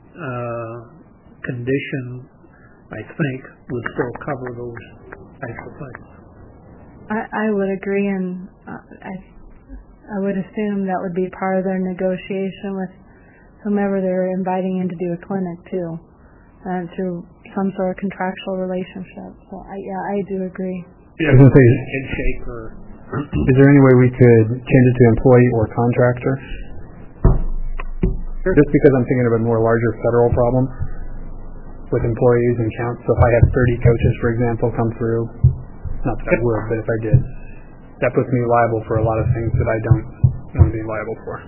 condition, I think, would still cover those types of things. I would agree, and I would assume that would be part of their negotiation with whomever they're inviting in to do a clinic too, through some sort of contractual relationship. So I do agree. Yeah, I was going to say, Handshake or. Is there any way we could change it to employee or contractor? Just because I'm thinking of a more larger federal problem with employees and counts. So if I have 30 coaches, for example, come through, not that I would, but if I did, that puts me liable for a lot of things that I don't want to be liable for.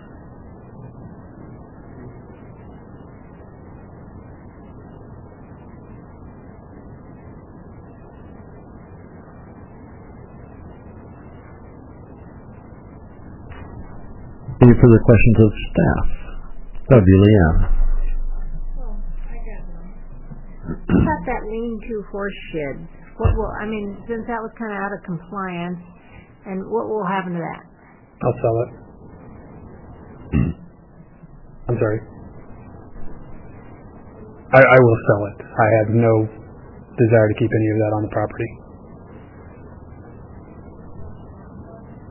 Any further questions of staff? That would be Leanne. Oh, I got one. What about that lean-to horse shed? Since that was kind of out of compliance, and what will happen to that? I'll sell it. I'm sorry. I will sell it. I have no desire to keep any of that on the property.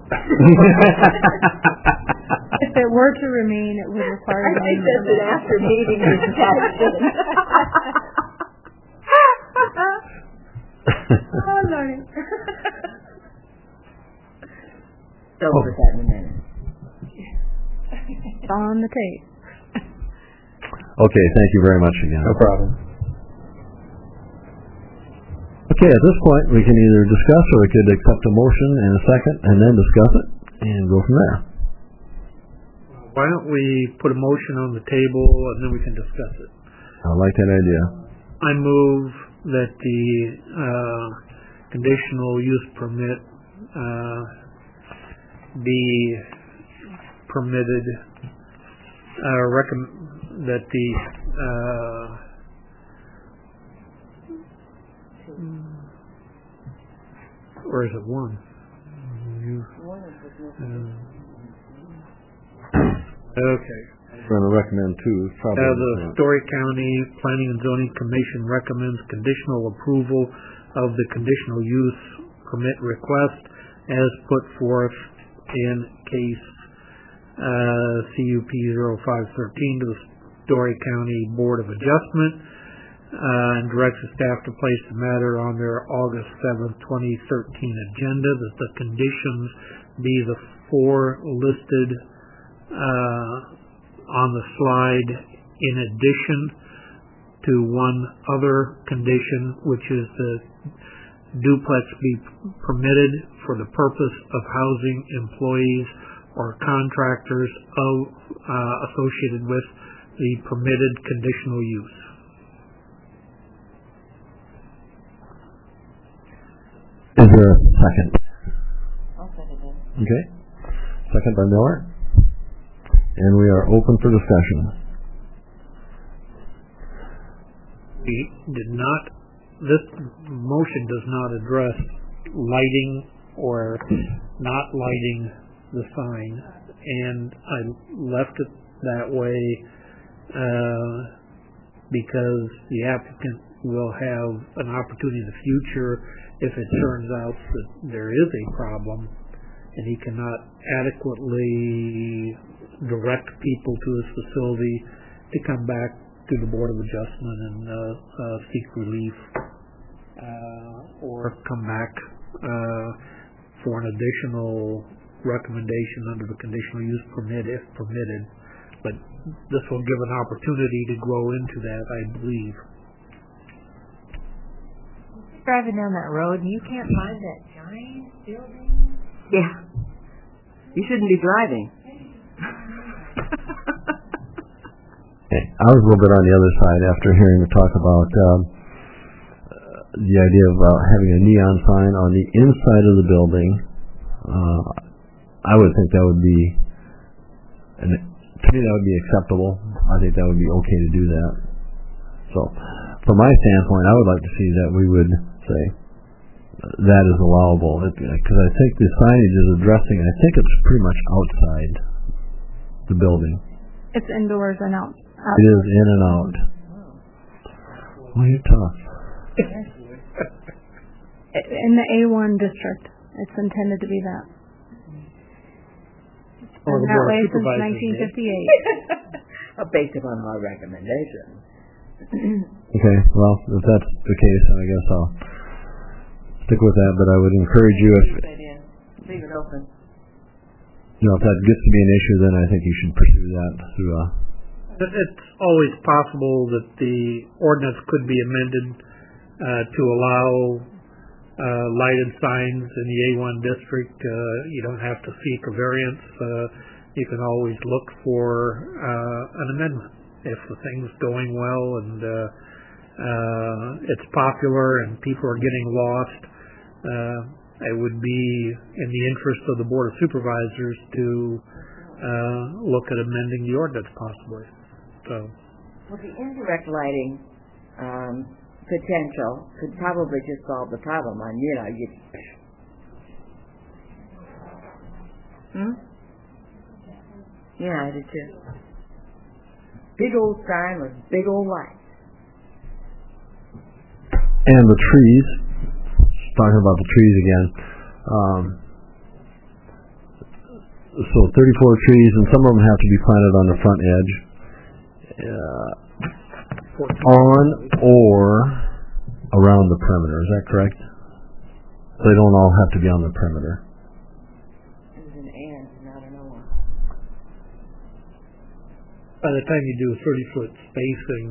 If it were to remain, it would require. I think that's an after meeting discussion. Oh, Lordy. So we'll put that in a minute. It's on the tape. Okay, thank you very much again. No problem. Okay, at this point, we can either discuss or we could accept a motion in a second and then discuss it and go from there. Why don't we put a motion on the table and then we can discuss it? I like that idea. I move that the conditional use permit be permitted, that the or is it one? Okay. We're going to recommend two. Probably The Story County Planning and Zoning Commission recommends conditional approval of the conditional use permit request as put forth in case CUP 0513 to the Story County Board of Adjustment and directs the staff to place the matter on their August 7th, 2013 agenda, that the conditions be the four listed on the slide in addition to one other condition, which is the duplex be permitted for the purpose of housing employees or contractors associated with the permitted conditional use. Is there a second? I'll second it. Okay. Second by Miller. And we are open for discussion. This motion does not address lighting or not lighting the sign, and I left it that way because the applicant will have an opportunity in the future if it turns out that there is a problem and he cannot adequately direct people to his facility to come back to the Board of Adjustment and seek relief or come back for an additional recommendation under the conditional use permit if permitted. But this will give an opportunity to grow into that, I believe. Driving down that road and you can't find that giant building. Yeah. You shouldn't be driving. I was a little bit on the other side after hearing the talk about the idea of having a neon sign on the inside of the building. I would think that would be, to me that would be acceptable. I think that would be okay to do that. So, from my standpoint, I would like to see that we would say that is allowable. Because I think the signage is addressing, I think it's pretty much outside the building. It's indoors and out. It is in and out. Well, you're tough. In the A1 district, it's intended to be that. Or the that Board way of since Supervisors. 1958. Based upon our recommendation. Okay, well, if that's the case, then I guess I'll stick with that, but I would encourage you Leave it open. if that gets to be an issue, then I think you should pursue that through It's always possible that the ordinance could be amended to allow lighted signs in the A1 district. You don't have to seek a variance. You can always look for an amendment if the thing's going well and it's popular and people are getting lost. It would be in the interest of the Board of Supervisors to look at amending the ordinance possibly. So, Well, the indirect lighting potential could probably just solve the problem on, Yeah, I did too. Big old sign with big old lights. And the trees, talking about the trees again, So 34 trees, and some of them have to be planted on the front edge, on or around the perimeter. Is that correct? So they don't all have to be on the perimeter. It was an and, not an or. By the time you do 30-foot spacing,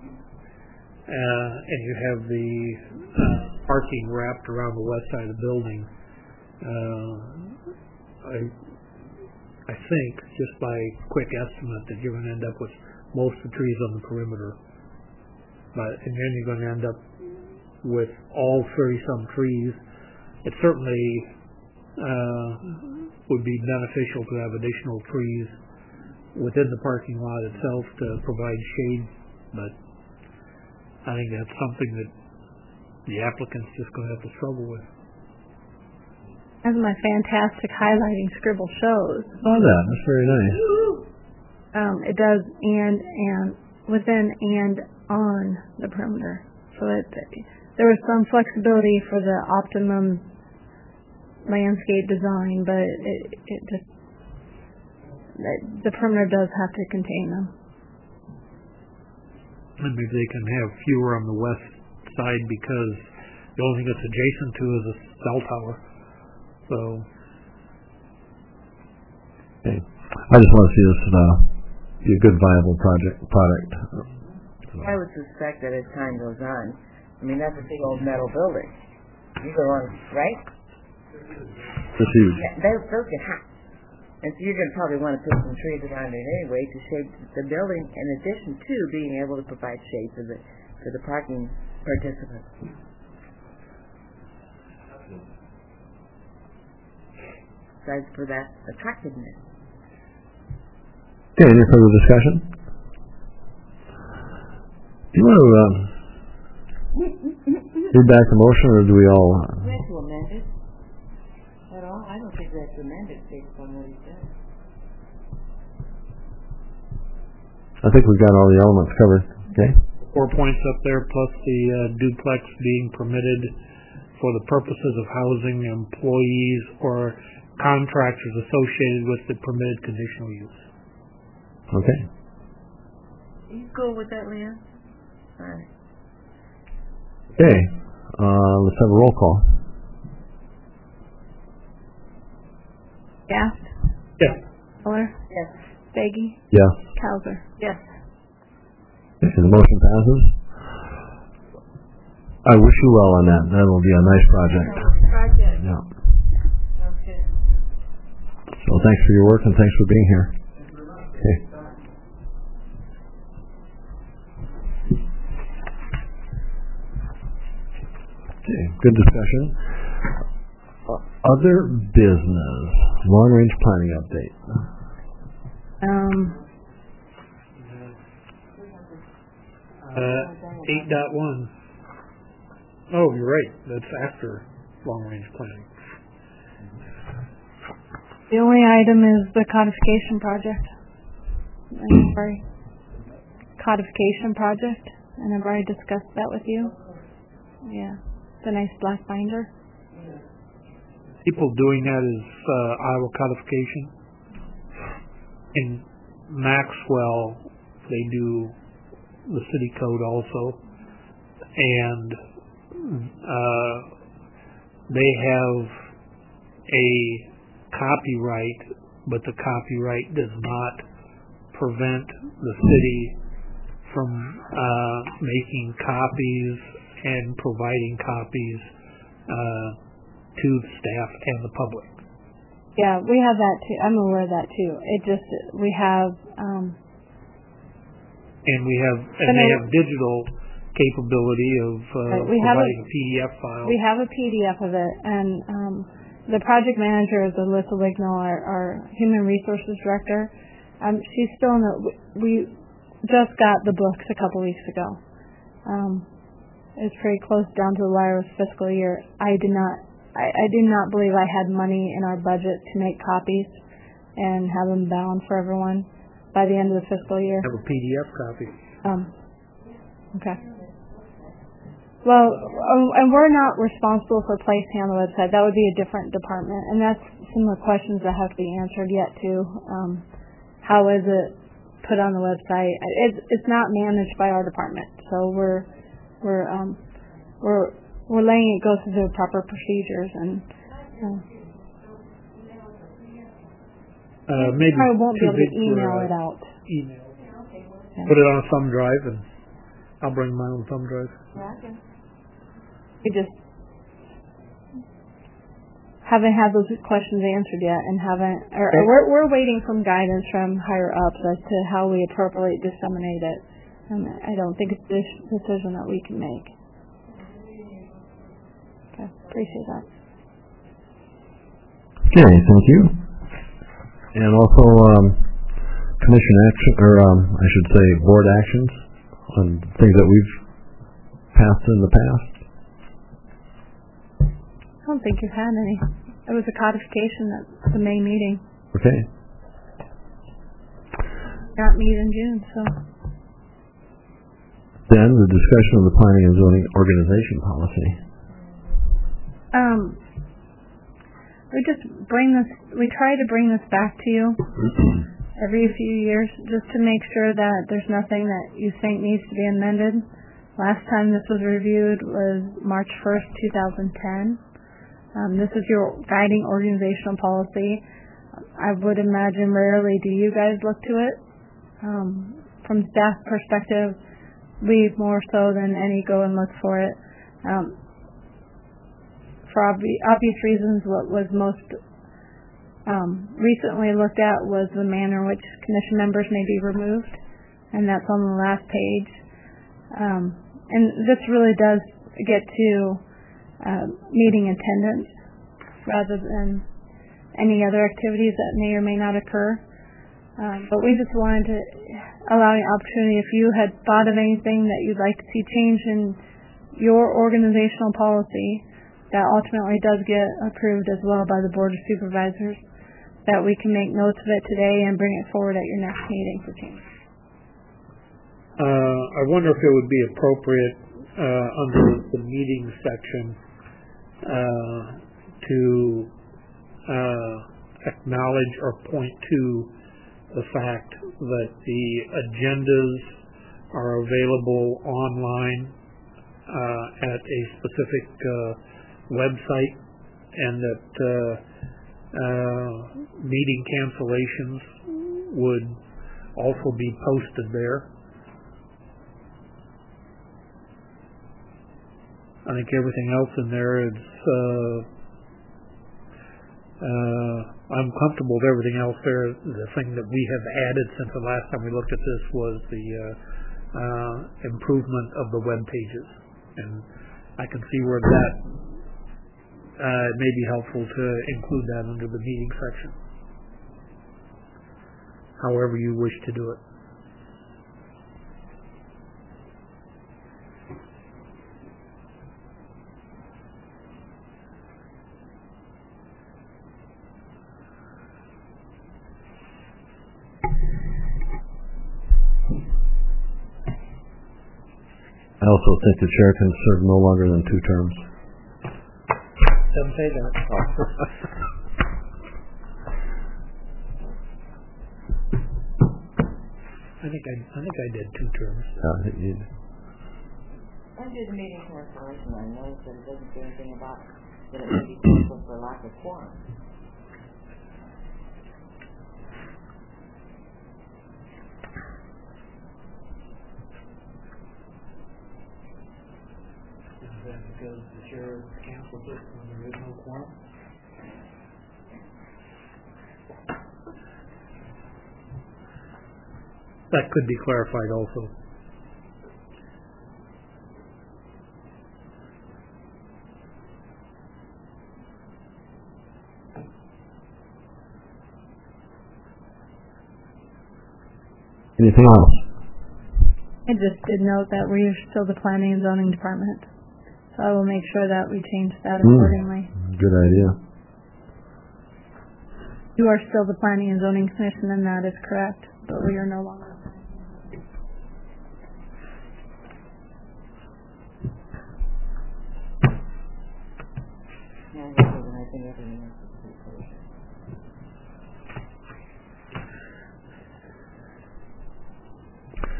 and you have the parking wrapped around the west side of the building, I think, just by quick estimate, that you're going to end up with most of the trees on the perimeter. And then you're going to end up with all 30-some trees. It certainly would be beneficial to have additional trees within the parking lot itself to provide shade, but I think that's something that the applicant's just going to have to struggle with. As my fantastic highlighting scribble shows. Oh, that's very nice. It does and within and on the perimeter. So there was some flexibility for the optimum landscape design, but it just the perimeter does have to contain them. And maybe they can have fewer on the west side because the only thing that's adjacent to is a cell tower. So, okay. I just want to see this be a good, viable product. I would suspect that as time goes on, I mean, that's a big old metal building. You go on, right? It's huge. Yeah, those get hot. And so you're going to probably want to put some trees around it anyway to shade the building, in addition to being able to provide shade for the parking participants. Besides for that attractiveness. Okay, any further discussion? Do you want to read back the motion, or do we all... We have to amend it. At all? I don't think we have to amend it based on what he said. I think we've got all the elements covered. Okay. 4 points up there, plus the duplex being permitted for the purposes of housing employees or contractors associated with the permitted conditional use. Okay. You go with that, Leah? All right. Okay. Let's have a roll call. Gass? Yes. Fuller? Yes. Faggy? Yes. Cowser? Yes. Okay, the motion passes. I wish you well on that. That'll be a nice project. Project. Yeah. Okay. So thanks for your work and thanks for being here. Okay. Okay, good discussion. Other business, long-range planning update. 8.1. Oh, you're right. That's after long-range planning. The only item is the codification project. Sorry. Codification project, and I've already discussed that with you. Yeah, the nice black binder. People doing that is Iowa codification. In Maxwell, they do the city code also, and they have a copyright, but the copyright does not prevent the city from making copies and providing copies to the staff and the public. Yeah, we have that too. I'm aware of that too. It just we have. And they have digital capability of providing a PDF file. We have a PDF of it, and the project manager is Alyssa Wignall, our human resources director. She's still in the. We just got the books a couple weeks ago. It's pretty close down to the wire with fiscal year. I do not believe I had money in our budget to make copies and have them bound for everyone by the end of the fiscal year. Have a PDF copy. Okay. Well, and we're not responsible for placing on the website. That would be a different department, and that's some of the questions that have to be answered yet too. How is it put on the website? It's not managed by our department, so we're letting it go through the proper procedures and. Maybe I won't be too able to big for, email it out. Email. Yeah. Put it on a thumb drive, and I'll bring my own thumb drive. We just haven't had those questions answered yet, and we're waiting from guidance from higher ups as to how we appropriately disseminate it. And I don't think it's a decision that we can make. Okay, appreciate that. Okay, thank you. And also, commission action, or I should say, board actions on things that we've passed in the past. I don't think you've had any. It was a codification at the May meeting. Okay. Not meet in June, so. Then the discussion of the planning and zoning organization policy. We try to bring this back to you every few years just to make sure that there's nothing that you think needs to be amended. Last time this was reviewed was March 1st, 2010. This is your guiding organizational policy. I would imagine rarely do you guys look to it. From staff perspective, we more so than any go and look for it. For obvious reasons, what was most recently looked at was the manner in which commission members may be removed, and that's on the last page. And this really does get to meeting attendance rather than any other activities that may or may not occur. But we just wanted to allow you an opportunity if you had thought of anything that you'd like to see change in your organizational policy that ultimately does get approved as well by the Board of Supervisors, that we can make notes of it today and bring it forward at your next meeting for change. I wonder if it would be appropriate under the meeting section to acknowledge or point to the fact that the agendas are available online at a specific website, and that meeting cancellations would also be posted there. I think everything else in there is I'm comfortable with everything else there. The thing that we have added since the last time we looked at this was the improvement of the web pages, and I can see where that may be helpful to include that under the meeting section, however you wish to do it. I also think the chair can serve no longer than 2 terms. Doesn't say that. I think I did 2 terms. Under the meeting cancellation, I noticed that it doesn't say anything about that it may be canceled for lack of quorum. Is that because the chair canceled it when there is no quorum? That could be clarified also. Anything else? I just did note that we are still the planning and zoning department, so I will make sure that we change that accordingly. Good idea. You are still the planning and zoning commission, and that is correct, but we are no longer.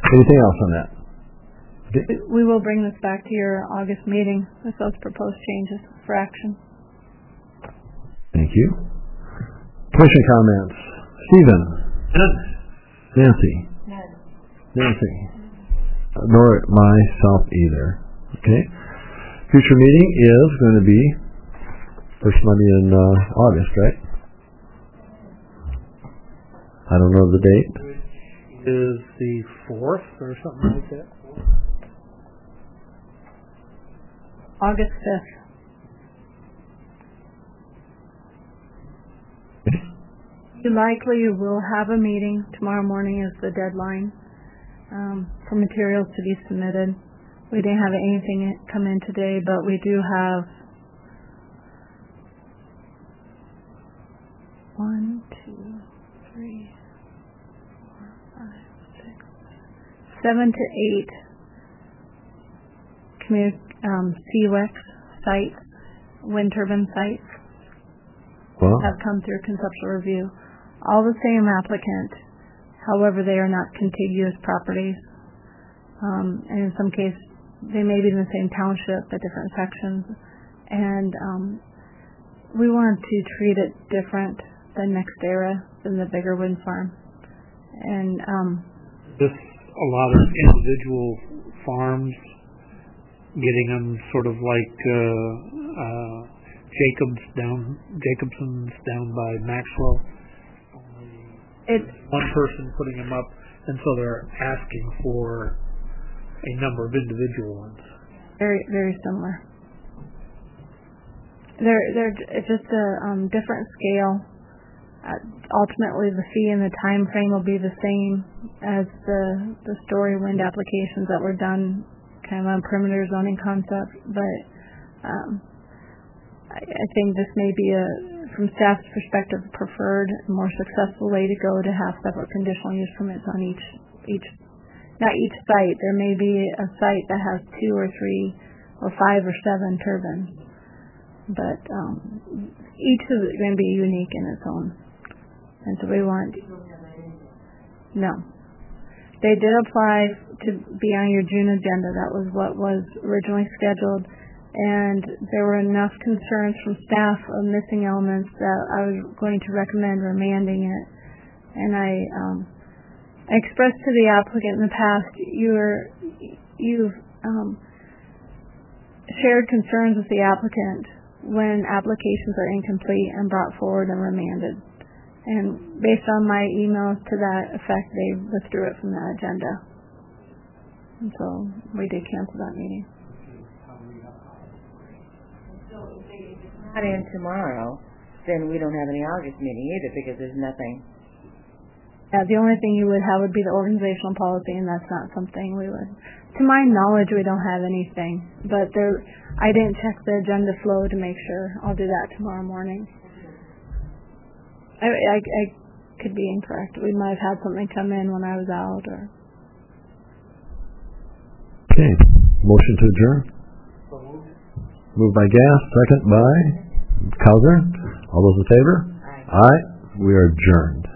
Anything else on that? Okay. We will bring this back to your August meeting with those proposed changes for action. Thank you. Commission comments. Stephen. Nancy. Nancy. Nor myself either. Okay. Future meeting is going to be first Monday in August, right? I don't know the date. Is the 4th or something like that? August 5th. You likely will have a meeting. Tomorrow morning is the deadline for materials to be submitted. We didn't have anything come in today, but we do have 1, 2, 3, 4, 5, 6, 7 to 8 CWEX sites, wind turbine sites, have come through conceptual review. All the same applicant, however, they are not contiguous properties. And in some cases, they may be in the same township but different sections. And we wanted to treat it different than NextEra, than the bigger wind farm. And this a lot of individual farms, getting them sort of like Jacobson's down by Maxwell. It's one person putting them up, and so they're asking for a number of individual ones. very, very similar. They're just a different scale. Ultimately, the fee and the time frame will be the same as the Story Wind applications that were done kind of on perimeter zoning concept, but I think this may be from staff's perspective, preferred, more successful way to go to have separate conditional use permits on each not each site. There may be a site that has 2 or 3 or 5 or 7 turbines, but each is going to be unique in its own. And so we want no. They did apply to be on your June agenda. That was what was originally scheduled. And there were enough concerns from staff of missing elements that I was going to recommend remanding it. And I expressed to the applicant in the past, you've shared concerns with the applicant when applications are incomplete and brought forward and remanded. And based on my emails to that effect, they withdrew it from the agenda. And so we did cancel that meeting. Not in tomorrow, then we don't have any August meeting either because there's nothing. Yeah, the only thing you would have would be the organizational policy, and that's not something we would. To my knowledge, we don't have anything, but I didn't check the agenda flow to make sure. I'll do that tomorrow morning. I could be incorrect. We might have had something come in when I was out, or. Okay, motion to adjourn. Moved by Gass, second by Cowser. All those in favor? Aye. We are adjourned.